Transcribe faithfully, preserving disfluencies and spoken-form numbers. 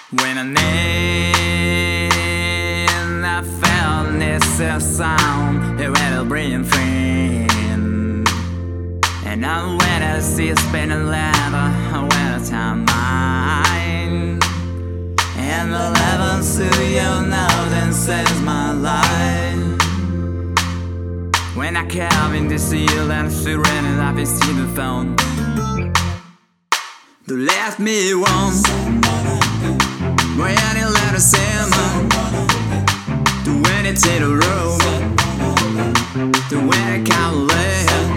When I need, I found this a sound, a rattle brilliant friend. And I when I see it spin a lever, when I time mine. And the level to you now then saves my life. When I carve in the seal and surrender, I will see the phone. To left me warm. When you let us in, to when it's in a room, to when it can't live.